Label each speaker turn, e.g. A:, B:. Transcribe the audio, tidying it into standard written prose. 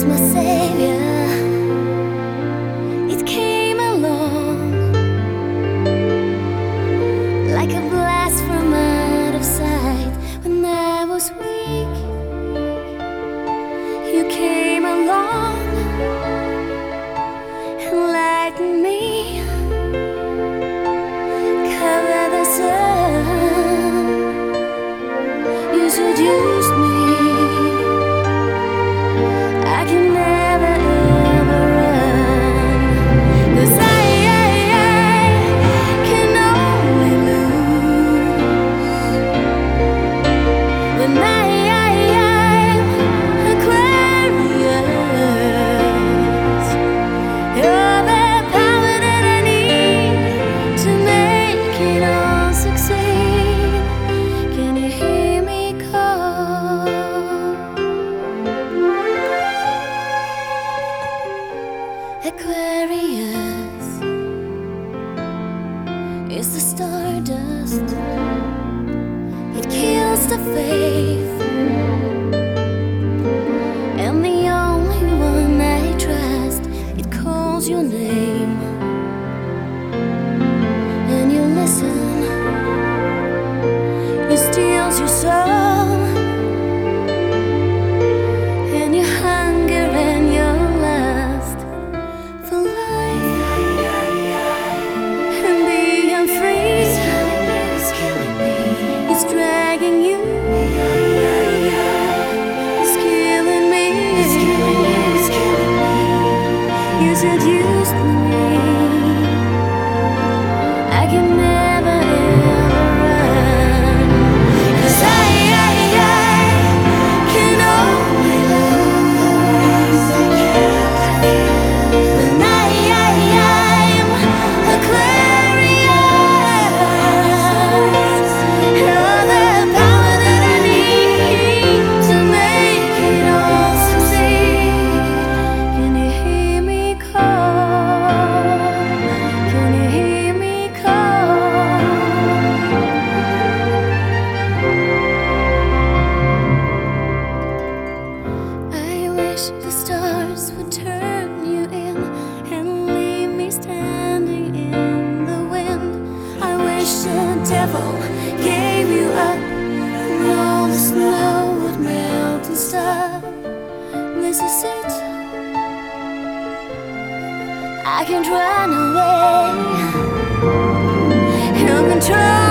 A: was my savior. It came along like a blast from out of sight. When I was weak, you came along and lightened me, cover the sun. You seduced me. I can never ever run, 'cause I can only lose when I'm Aquarius. You're the power that I need to make it all succeed. Can you hear me call? Aquarius is the stardust. It kills the faith, and the only one I trust. It calls your name, and you listen. It steals your soul, and your hunger and your lust for life and being free. It's dragging you. It's killing me. You seduced me. I can never ever run, 'cause I can only lose when I'm Aquarius. You're the power that I need to make it all succeed. Can you hear me call? Can you hear me call? I wish the stars would turn you in and leave me standing in the wind. I wish the devil gave you up and all the snow would melt and stop. This is it. I can't run away. You control